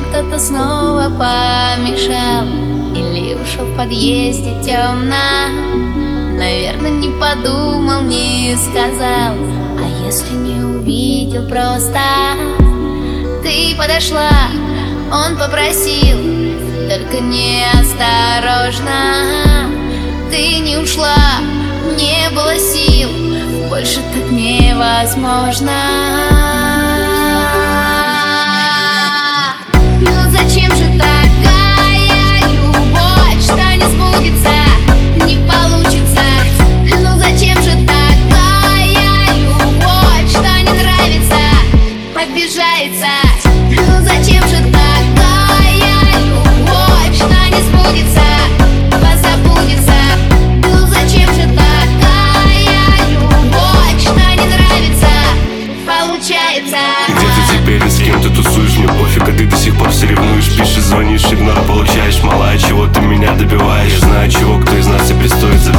кто-то снова помешал, или ушел в подъезде темно. Наверное, не подумал, не сказал. А если не увидел просто? Ты подошла, он попросил, только неосторожно. Ты не ушла, не было сил, больше так невозможно. Ну зачем же такая любовь, что не сбудется, не получится? Ну зачем же такая любовь, что не нравится, обижается? Ну зачем же такая любовь, что не сбудется, позабудется? Ну зачем же такая любовь, что не нравится, получается? Где ты теперь и с кем ты тусуешь? Мне пофиг, а ты до сих пор все ревнуешь. Пишешь, звонишь, игнор получаешь. Мало, чего ты меня добиваешь? Я знаю, чего кто из нас и пристоит забивать.